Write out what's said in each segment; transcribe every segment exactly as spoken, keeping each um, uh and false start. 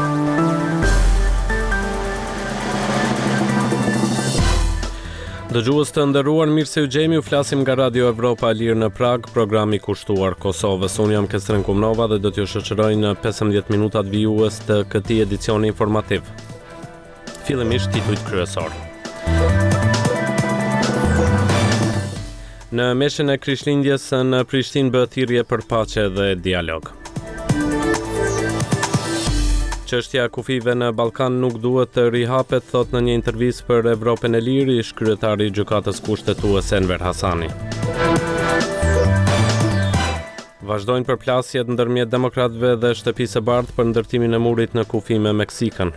Dëgjues të nderuar, mirë se u gjemi, u flasim nga Radio Evropa e Lirë në Prag, programi kushtuar Kosovës. Unë jam Kestren Kumnova dhe do t'ju shoqëroj në pesëmbëdhjetë minutat vijues të këtij edicioni informativ. Fillimisht titujt kryesor. Në meshin e Krishtlindjes në Prishtinë bëhet thirrje për paqe dhe dialog. Çështja e kufive në Ballkan nuk duhet të rihapet, thot në një intervistë për Evropën e Lirë ish kryetari i gjykatës kushtetuese Enver Hasani. Vazhdojnë përplasjet ndërmjet demokratëve dhe Shtëpisë së Bardhë për ndërtimin e murit në kufi me Meksikën.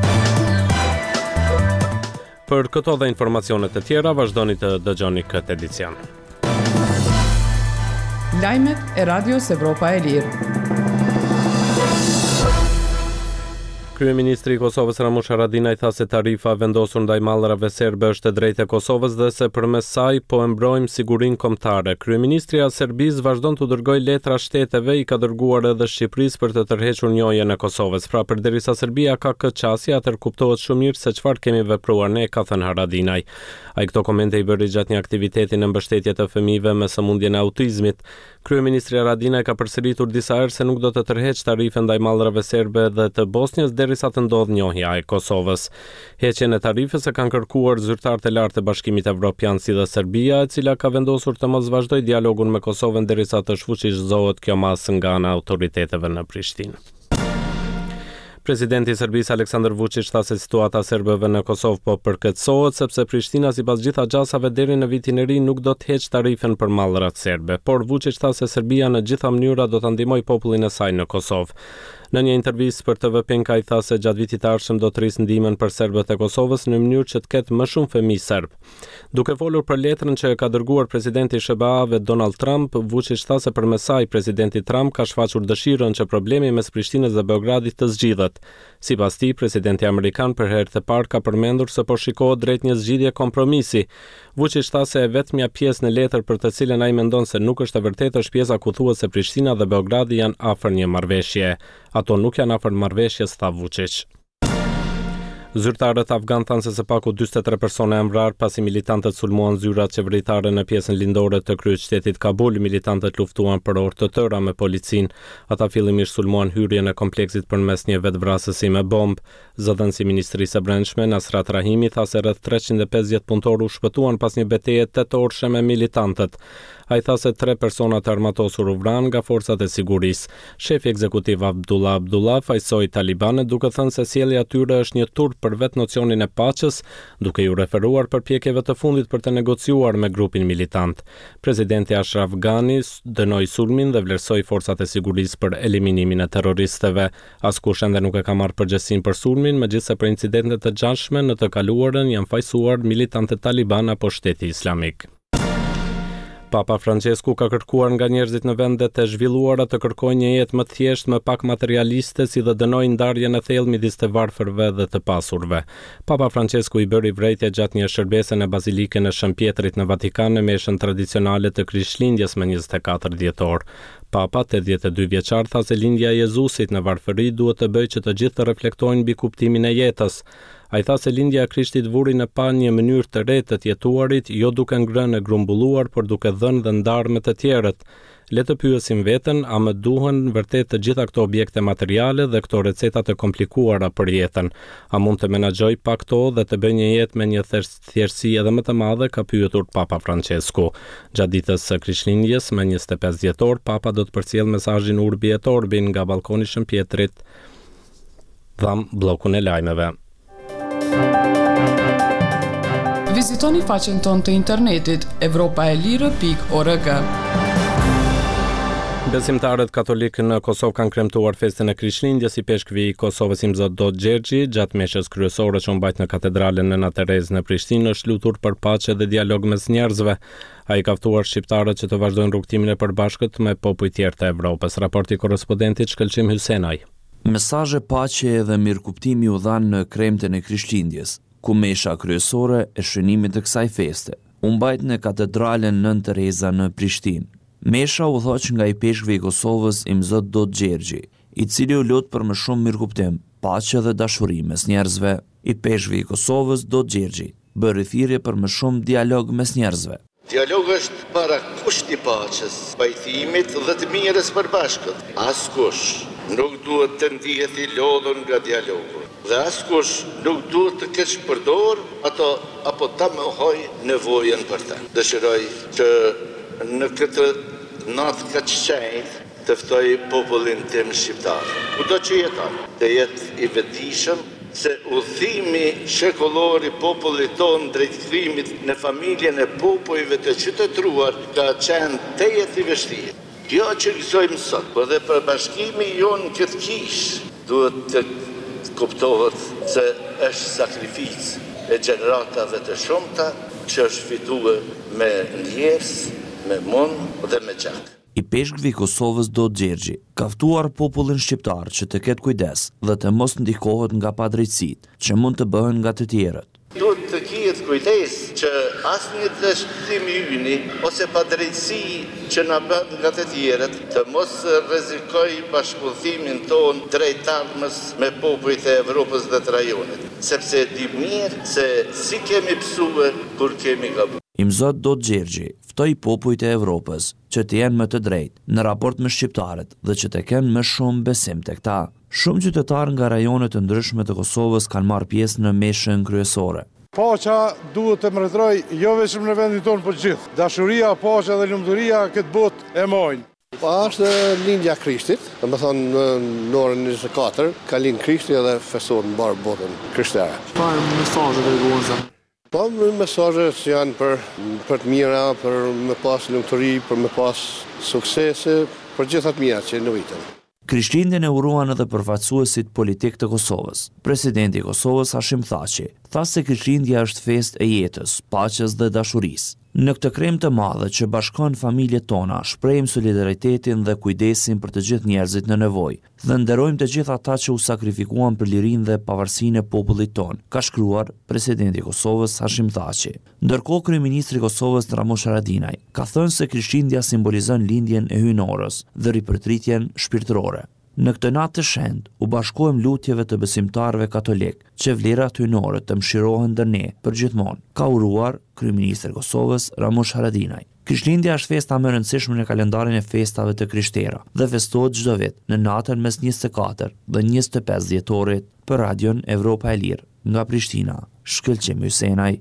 Për këto dhe informacione të tjera, vazhdoni të dëgjoni këtë edicion. Lajmet e Radios Evropa e Lirë. Kryeministri i Kosovës Ramush Haradinaj tha se tarifa vendosur ndaj mallrave serbe është e drejtë e Kosovës dhe se përmes saj po e mbrojmë sigurinë kombëtare. Kryeministria e Serbisë vazhdon të dërgojë letra shteteve, i ka dërguar edhe Shqipërisë për të tërhequr njojën e Kosovës. Pra përderisa Serbia ka këtë çështje, atëherë kuptohet shumë mirë se çfarë kemi vepruar ne, ka thënë Haradinaj. Ai këto komente i bëri gjatë një aktiviteti në mbështetje të fëmijëve me sëmundjen e autizmit. Kryeministri Haradinaj ka përsëritur disa herë se nuk do të tërheqë tarifën ndaj mallrave serbe dhe të Bosnjës derisa të ndodhë njohja e Kosovës. Heqjen e tarifës e kanë kërkuar zyrtarët e lartë të Bashkimit Evropian si dhe Serbia, e cila ka vendosur të mos vazhdojë dialogun me Kosovën derisa të shfuqizzohet kjo masë nga ana autoriteteve në Prishtinë. Presidenti i Serbisë Aleksandar Vučić tha se situata e serbëve në Kosovë po përkeçohet sepse Prishtina sipas gjitha gjasave deri në vitin e ri nuk do të heqë tarifën për mallrat serbe, por Vučić tha se Serbia në gjitha mënyra do ta ndihmojë popullin e saj në Kosovë. Në një intervistë për T V P-n ai tha se gjatë vitit të ardhshëm do të rrisë ndihmën për serbët e Kosovës në mënyrë që të ketë më shumë fëmijë serb. Duke folur për letrën që ka dërguar presidenti i S B A-ve Donald Trump, Vučić tha se përmes saj presidenti Trump ka shfaqur dëshirën që problemi mes Prishtinës dhe Beogradit të zgjidhet. Sipas tij, presidenti amerikan për herë të parë ka përmendur se po shikohet drejt një zgjidhje kompromisi. Vučić tha se e vetmja pjesë në letër për të cilën ai mendon se nuk është e vërtetë është pjesa ku thuhet se Prishtina dhe Beogradi janë afër një marrëveshje. Ato nuk janë afër marrëveshjes, tha Vučić. Zyrtarët afgan thanë se së paku dyzet e tre persona janë vrarë pasi militantët sulmuan zyrat qeveritare në pjesën lindore të kryeqytetit Kabul. Militantët luftuan për orë të tëra me policinë. Ata fillimisht sulmuan hyrjen e kompleksit përmes një vetvrasësi me bombë. Zëdhënësi i Ministrisë së Brendshme Nasrat Rahimi tha se rreth treqind e pesëdhjetë punëtorë u shpëtuan pas një betejë tetorëshe me militantët. Ai tha se tre persona të armatosur u vranë nga forcat e sigurisë. Shefi ekzekutiv Abdullah Abdullah fajsoi talibanet duke thënë se sjellja e tyre është një turp për vetë nocionin e paqes, duke ju referuar përpjekjeve të fundit për të negociuar me grupin militant. Presidenti Ashraf Ghani dënoi sulmin dhe vlerësoi forcat e sigurisë për eliminimin e terroristëve. Askush ende nuk e ka marrë përgjegjësinë për sulmin, megjithëse për incidentet të gjashme në të kaluarën janë fajsuar militantët taliban apo Shteti Islamik. Papa Francesku ka kërkuar nga njerëzit në vendet e zhvilluara të kërkojnë një jetë më të thjeshtë, më pak materialiste, si dhe dënoi ndarjen e thellë midis të varfërve dhe të pasurve. Papa Francesku i bëri vrejtje gjatë një shërbese në bazilikën e Shën Pjetrit në Vatikan në meshën tradicionale të Krishtlindjes me njëzet e katër dhjetor. Papa, tetëdhjetë e dy vjeçar, tha se lindja e Jezusit në varfëri duhet të bëjë që të gjithë të reflektojnë mbi kuptimin e jetës. Ai tha se lindja e Krishtit vuri në pa një mënyrë të re të jetuarit, jo duke ngrënë e grumbulluar, por duke dhënë dhe ndarë me të tjerët. Le të pyesim veten, a më duhen vërtet të gjitha këto objekte materiale dhe këto receta të komplikuara për jetën? A mund të menaxhoj pa këto dhe të bëj një jetë me një thjeshtësi edhe më të madhe, ka pyetur Papa Francesku. Gjatë ditës së Krishtlindjes me njëzet e pesë dhjetor, Papa do të përcjell mesazhin Urbi et Orbi nga balkoni Shën Pjetrit. Dham bllokun e lajmeve. Vizitoni faqen tonë të internetit evropaelire pikë org. Besimtarët katolik në Kosovë kanë kremtuar festën e Krishtlindjes i peshkvi i Kosovës Imzot Dot Gjergji. Gjatë meshës kryesore që u mbajt në katedralen Nëna Terezë në Prishtinë është lutur për paqe dhe dialog mes njerëzve. Ai ka ftuar shqiptarët që të vazhdojnë rrugtimin e përbashkët me popujt tjerë të Evropës. Raporti korrespondentit Shkëlqim Hysenaj. Mesazhe paqe dhe mirëkuptimi u dhanë në kremten e Krishtlindjes, ku mesha kryesore e shënimit të kësaj feste u mbajt në katedralen Nën Tereza në Prishtinë. Mesha u dhoq nga i peshkvi i Kosovës Imzot Dot Gjergji, i cili u lut për më shumë mirëkuptim paqe dhe dashuri mes njerëzve. I peshkvi i Kosovës Do Gjergji bëri thirrje për më shumë dialog mes njerëzve. Dialog është para kushti paqes, pajtimit dhe të mirës përbashkët. Askush nuk duhet të ndihet i lodhur nga dialogu. Dhe askush nuk duhet të keq përdor ato apo ta mohoj nevojën për ta. Dëshiroj që në këtë natë kaq shenjtë të ftoj popullin tim shqiptar. Kudo që jeton, të jetë i vetëdijshëm se udhimi shekullor i popullit tonë drejt kthimit në familjen e popujve të qytetëruar ka qenë tejet i vështirë. Jo që gëzojmë sot, por dhe përbashkimi jonë këtë kishë duhet të kuptohet se është sakrificë e gjeneratave të shumta që është fituar me ndjes, me mund dhe me gjak. I peshkvi i Kosovës Do Gjergji ka ftuar popullin shqiptar që të ketë kujdes dhe të mos ndikohet nga padrejtësitë që mund të bëhen nga të tjerët. Duhet të kihet kujdes që asnjë dështim i yni ose padrejtësi që na bën nga të tjerët të mos rrezikoj bashkëpunëtimin ton drejt ardhmës me popujt e Evropës dhe të rajonit, sepse di mirë se si kemi psuar kur kemi gabuar. Imzot Do Gjergji ftoi popujt e Evropës që të jenë më të drejtë në raport me shqiptarët dhe që të kenë më shumë besim tek ta. Shumë qytetarë nga rajone të ndryshme të Kosovës kanë marrë pjesë në meshën kryesore. Paqja duhet të mbretëroj jo vetëm në vendin tonë, por gjithë. Dashuria, paqja dhe lumturia këtë botë e mojnë. Pa është lindja Krishtit, dhe më thonë në orën njëzet e katër, ka lind Krishti edhe festohet në barë botën krishtere. Çfarë mesazhe dërgojnë zë? Po, mesazhet janë për, për të mira, për me pas lumturi, për me pas suksese, për gjithat mira që në vitën. Krishtlindjen e uruan edhe përfaqësuesit politik të Kosovës. Presidenti i Kosovës Hashim Thaçi tha se Krishtlindja është festë e jetës, paqes dhe dashurisë. Në këtë krem të madhe që bashkon familjet tona, shprehim solidaritetin dhe kujdesin për të gjithë njerëzit në nevojë dhe nderojmë të gjithë ata që u sakrifikuan për lirinë dhe pavarësinë e popullit ton, ka shkruar presidenti i Kosovës Hashim Thaçi. Ndërkohë kryeministri i Kosovës Ramush Haradinaj ka thënë se Krishtlindja simbolizon lindjen e hyjnorës dhe ripërtritjen shpirtërore. Në këtë natë të shenjtë u bashkohem lutjeve të besimtarëve katolik që vlerat hyjnore të mshirohen ndër ne përgjithmonë, ka uruar kryeministri i Kosovës Ramush Haradinaj. Krishtlindja është festa më e rëndësishme në kalendarin e festave të krishterë dhe festohet çdo vit në natën mes njëzet e katër dhe njëzet e pesë dhjetorit për Radion Evropa e Lirë nga Prishtina. Shkëlqim Hysenaj.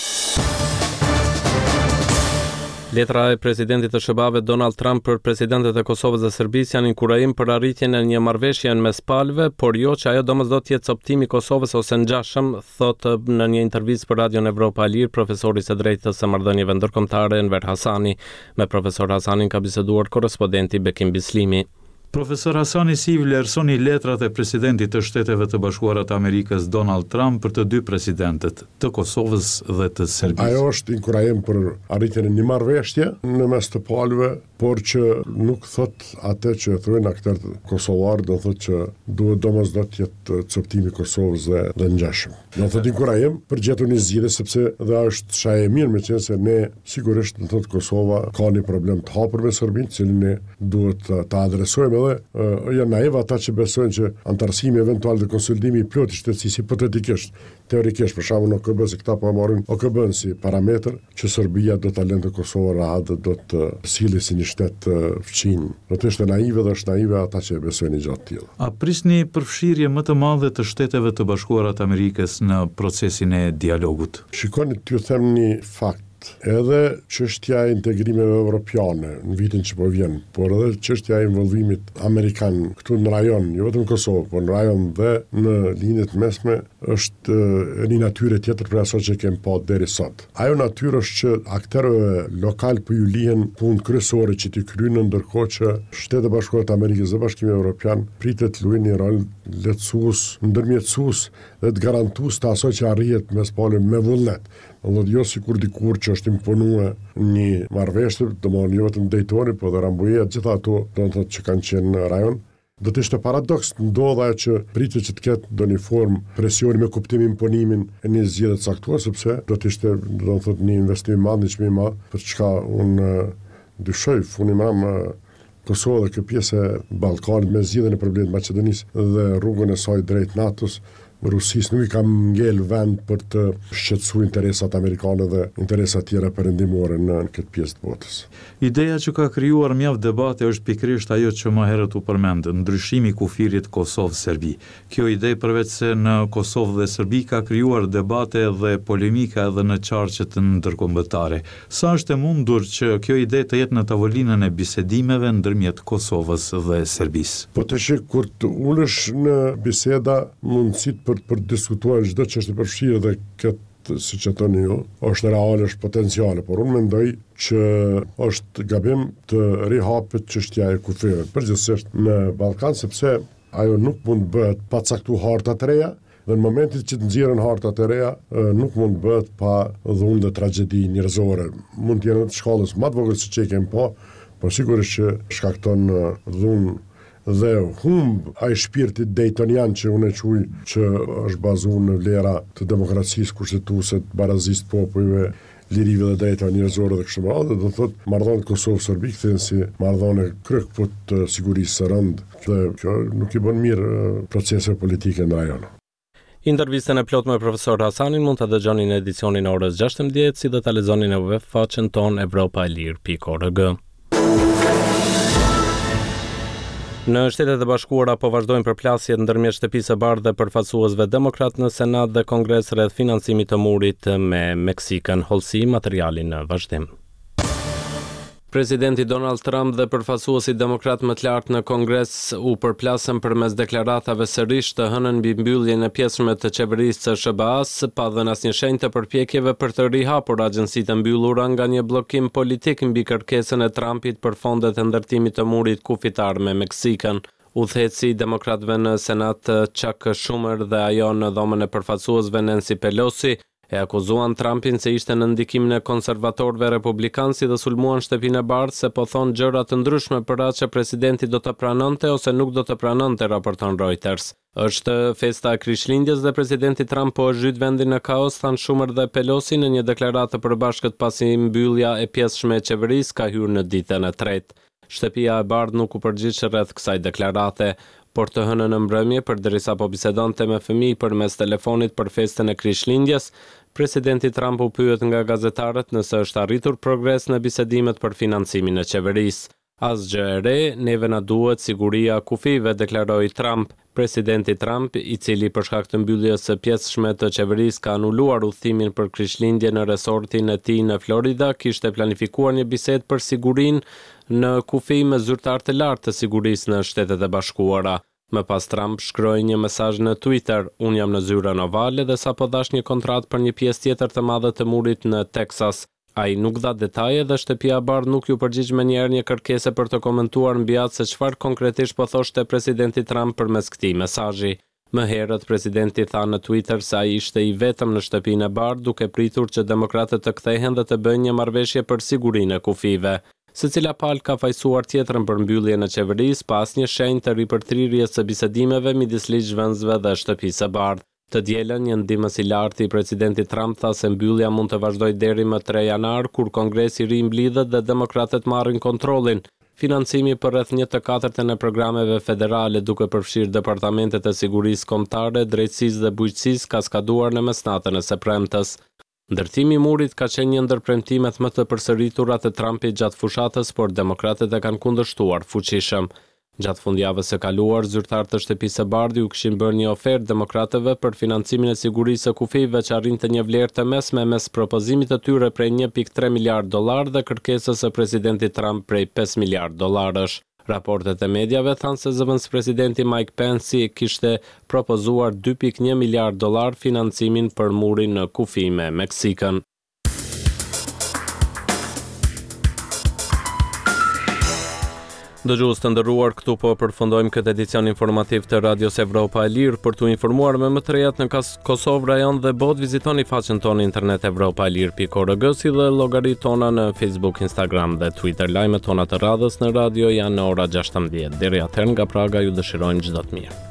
Letra e presidentit të SHBA-ve Donald Trump për presidentet e Kosovës dhe Serbisë janë inkurajim për arritjen e një marrëveshje mes palëve, por jo që ajo domosdo të jetë optimi i Kosovës ose ngjashëm, thotë në një intervistë për Radion Evropa e Lirë profesori së drejtës së marrëdhënieve ndërkombëtare Enver Hasani. Me profesor Hasanin ka biseduar korrespondenti Bekim Bislimi. Profesor Hasani, si vlerësoni letrat e presidentit të Shteteve të Bashkuara të Amerikës Donald Trump për të dy presidentët, të Kosovës dhe të Serbisë? Ajo është inkurajim për arritjen e një marrëveshje në mes të palëve, por që nuk thot atë që thonë aktorët kosovar, do thotë që duhet domosdoshmë të jetë coptimi i Kosovës dhe dhe ngjashëm. Do thotë inkurajim për gjetur një zgjidhje, sepse dhe është shaj e mirë, meqense ne sigurisht do thotë Kosova ka një problem të hapur me Serbinë, cilin ne duhet ta adresojmë. Dhe uh, janë naiv ata që besojnë që antarësimi eventual dhe konsolidimi i plotë i shtetësisë hipotetikisht, teorikisht për shembull në O K B, se këta po marrin O K B-n si parametër që Serbia do ta lëndë Kosovën rahat dhe do të silli si një shtet uh, fqinj. Do të ishte naive dhe është naive ata që besojnë gjatë tillë. A prisni përfshirje më të madhe të Shteteve të Bashkuara të Amerikës në procesin e dialogut? Shikoni, t'ju them një fakt. Edhe çështja e integrimeve evropiane në vitin që po vjen, por edhe çështja e involvimit amerikan këtu në rajon, jo vetëm në Kosovë, por në rajon dhe në linjet mesme, është e një natyre tjetër për aso që kemi pa deri sot. Ajo natyrë është që aktorëve lokal po ju lihen punë kryesore që t'i kryejnë, ndërkohë që Shtetet e Bashkuara të Amerikës dhe Bashkimi Evropian pritet të luajnë një rol lehtësues, ndërmjetësues dhe të garantues të asoj që arrihet mes palëve me vullnet. Dhe jo sikur dikur që është imponuar një marrëveshje, domthonë jo vetëm Daytoni, por dhe Rambuja, gjitha ato do të thotë që kanë qenë në rajon. Do të ishte paradoks ndodha që pritet që të ketë ndonjë formë presioni me kuptimin imponimin e një zgjedhje të caktuar, sepse do të ishte do të thotë një investim i madh, një çmim i madh, për çka unë dyshoj funi mam Kosova dhe kjo pjesë e Ballkanit me zgjidhjen e problemit të Maqedonisë dhe rrugën e saj drejt NATO-s, Rusisë nuk i kam ngel vend për të shqetësuar interesat amerikane dhe interesat tjera perëndimore në, në këtë pjesë të botës. Ideja që ka krijuar mjaft debate është pikërisht ajo që më herët u përmend, ndryshimi i kufirit Kosovë-Serbi. Kjo ide përveç se në Kosovë dhe Serbi ka krijuar debate dhe polemika edhe në qarqet ndërkombëtare. Sa është e mundur që kjo ide të jetë në tavolinën e bisedimeve ndërmjet Kosovës dhe Serbisë? Po të shik kur të ulesh në biseda mundësit për për diskutuar çdo çështje përfshirë dhe këtë, siç e thoni ju, është reale, është potenciale, por unë mendoj që është gabim të rihapet çështja e kufirëve, përgjithsisht në Ballkan, sepse ajo nuk mund bëhet pa caktuar harta të reja, dhe në momentin që të nxjerrin hartat e reja, nuk mund bëhet pa dhunë dhe tragjedi njerëzore. Mund të jenë të shkallës më të vogël se që kemi po, por sigurisht që shkakton dhunë dhe humb ai shpirti dejtonian që unë e quj që është bazuar në vlera të demokracisë kushtetuese, të barazisë të popujve, lirive dhe drejtave njerëzore dhe kështu me radhë, do thotë marrëdhëniet Kosovë-Serbi kthehen si marrëdhënie kryqëput të sigurisë së rënd, dhe kjo nuk i bën mirë proceseve politike në rajon. Intervistën e plot me profesor Hasanin mund ta dëgjoni në edicionin e orës gjashtëmbëdhjetë, si do ta lexoni në web faqen tonë europa e lirë pikë org. Në Shtetet e Bashkuara po vazhdojnë përplasjet ndërmjet shtëpisë së bardhë dhe përfaqësuesve demokrat në Senat dhe Kongres rreth financimit të murit me Meksikën. Holsi materialin në vazhdim. Presidenti Donald Trump dhe përfaqësuesit demokrat më të lartë në Kongres u përplasën përmes deklaratave sërish të hënën mbi mbylljen e pjesëme të qeverisë së S B A-s, pa dhënë asnjë shenjë të përpjekjeve për të rihapur agjencitë mbyllura nga një bllokim politik mbi kërkesën e Trumpit për fondet e ndërtimit të murit kufitar me Meksikën. Udhëheqësi i demokratëve në Senat Chuck Schumer dhe ajo në dhomën e përfaqësuesve Nancy Pelosi e akuzuan Trumpin se ishte në ndikimin e konservatorëve republikanë si dhe sulmuan shtëpinë e bardhë se po thon gjëra të ndryshme për atë që presidenti do të pranonte ose nuk do të pranonte, raporton Reuters. Është festa e Krishtlindjes dhe presidenti Trump po e zhyt vendin në kaos, thanë Schumer dhe Pelosi në një deklaratë të përbashkët pasi mbyllja e pjesëshme e qeverisë ka hyrë në ditën e tretë. Shtëpia e bardhë nuk u përgjigj rreth kësaj deklarate, por të hënën në mbrëmje, përderisa po bisedonte me fëmijë përmes telefonit për festën e Krishtlindjes, presidenti Trump u pyet nga gazetarët nëse është arritur progres në bisedimet për financimin e qeverisë. Asgjë e re, neve na duhet siguria kufive, deklaroi Trump. Presidenti Trump, i cili për shkak të mbylljes së pjesëshme të qeverisë ka anuluar udhëtimin për Krishtlindje në resortin e tij në Florida, kishte planifikuar një bisedë për sigurinë në kufi me zyrtar të lartë të sigurisë në Shtetet e Bashkuara. Më pas Trump shkroi një mesazh në Twitter: "Unë jam në zyrën ovale dhe sapo dash një kontratë për një pjesë tjetër të madhe të murit në Texas." Ai nuk dha detaje dhe shtëpia e bardhë nuk ju përgjigj menjëherë një kërkesë për të komentuar mbi atë se çfarë konkretisht po thoshte presidenti Trump përmes këtij mesazhi. Më herët presidenti tha në Twitter se ai ishte i vetëm në shtëpinë e bardhë, duke pritur që demokratët të kthehen dhe të bëjnë një marrëveshje për sigurinë e kufive. Secila palë ka fajsuar tjetrën për mbylljen e qeverisë pa asnjë shenjë të ripërthrirjes së bisedimeve midis ligjvënësve dhe shtëpisë së bardhë. Të dielën, një ndihmës i lartë i presidentit Trump tha se mbyllja mund të vazhdojë deri më tre janar, kur Kongresi i ri mblidhet dhe demokratët marrin kontrollin. Financimi për rreth një të katërtën e programeve federale, duke përfshirë departamentet e sigurisë kombëtare, drejtësisë dhe bujqësisë, ka skaduar në mesnatën e së premtes. Ndërtimi i murit ka qenë një ndër premtimet më të përsëritura të Trumpit gjatë fushatës, por demokratët e kanë kundërshtuar fuqishëm. Gjatë fundjavës së kaluar, zyrtarët të shtëpisë së bardhë u kishin bërë një ofertë demokratëve për financimin e sigurisë së kufive që arrinte një vlerë të mesme mes propozimit të tyre prej një pikë tre miliard dollar dhe kërkesës së presidentit Trump prej pesë miliard dollarësh. Raportet e mediave thanë se zëvendëspresidenti Mike Pence kishte propozuar dy pikë një miliard dollar financimin për murin në kufi me Meksikën. Dëgjues të nderuar, këtu po përfundojmë këtë edicion informativ të Radios Evropa e Lirë. Për t'u informuar me më të rejat në Kosovë, rajon dhe botë, vizitoni faqen tonë internet europa e lirë pikë org, si dhe llogaritë tona në Facebook, Instagram dhe Twitter. Lajmet tona të radhës në radio janë në ora gjashtëmbëdhjetë. Deri atëherë, nga Praga ju dëshirojmë çdo të mirë.